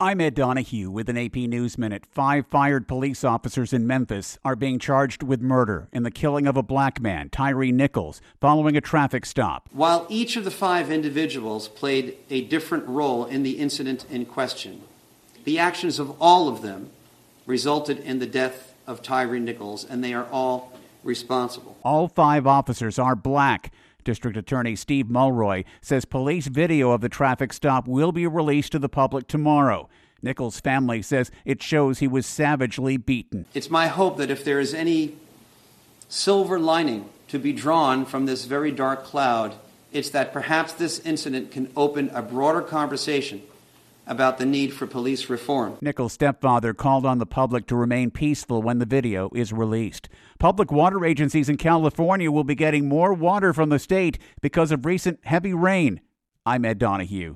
I'm Ed Donahue with an AP News Minute. 5 fired police officers in Memphis are being charged with murder in the killing of a black man, Tyree Nichols, following a traffic stop. While each of the 5 individuals played a different role in the incident in question, the actions of all of them resulted in the death of Tyree Nichols, and they are all responsible. All 5 officers are black. District Attorney Steve Mulroy says police video of the traffic stop will be released to the public tomorrow. Nichols' family says it shows he was savagely beaten. It's my hope that if there is any silver lining to be drawn from this very dark cloud, it's that perhaps this incident can open a broader conversation about the need for police reform. Nichols' stepfather called on the public to remain peaceful when the video is released. Public water agencies in California will be getting more water from the state because of recent heavy rain. I'm Ed Donahue.